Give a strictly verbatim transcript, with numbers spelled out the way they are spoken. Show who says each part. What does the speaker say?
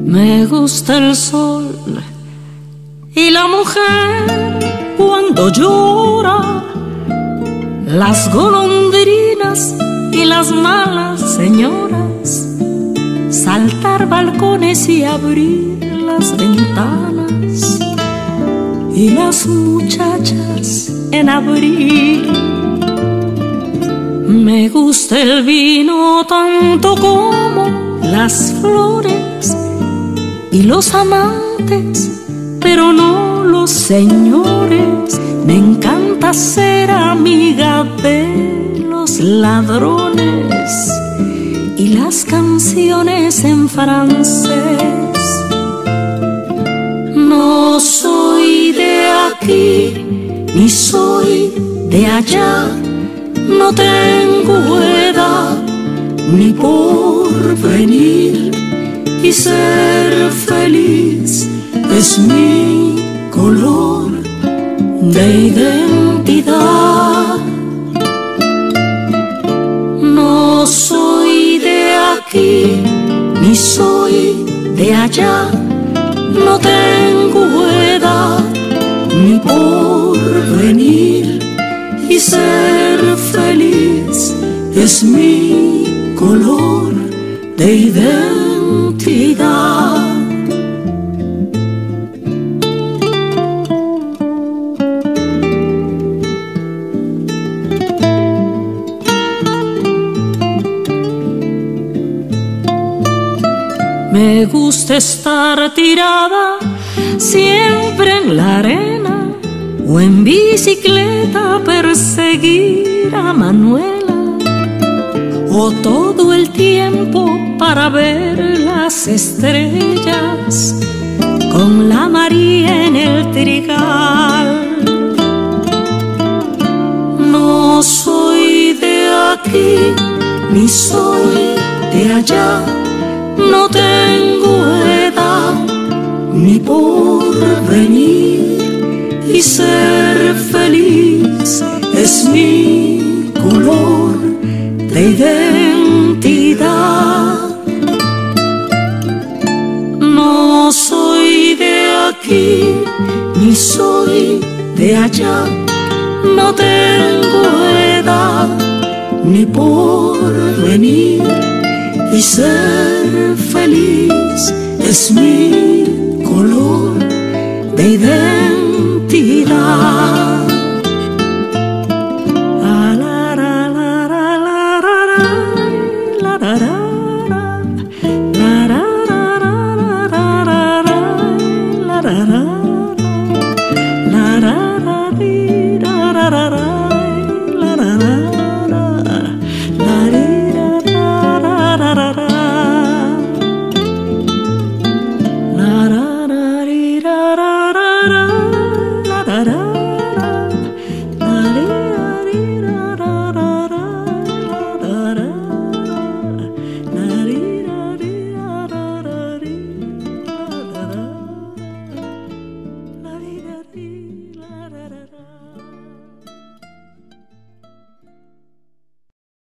Speaker 1: Me gusta el sol y la mujer cuando llora, las golondrinas y las malas señoras, saltar balcones y abrir las ventanas, y las muchachas en abril. Me gusta el vino tanto como las flores y los amantes, pero no los señores. Me encanta ser amiga de los ladrones y las canciones en francés. No soy de aquí ni soy de allá, no tengo edad ni porvenir, y ser feliz es mi color de identidad. No soy de aquí ni soy de allá, no tengo edad ni porvenir, y ser feliz es mi color de identidad. Me gusta estar tirada siempre en la arena, o en bicicleta perseguir a Manuela, o todo el tiempo para ver las estrellas con la María en el trigal. No soy de aquí ni soy de allá, no tengo edad ni porvenir, y ser feliz es mi color de identidad. No soy de aquí ni soy de allá, no tengo edad ni porvenir, y ser feliz es mi color de identidad.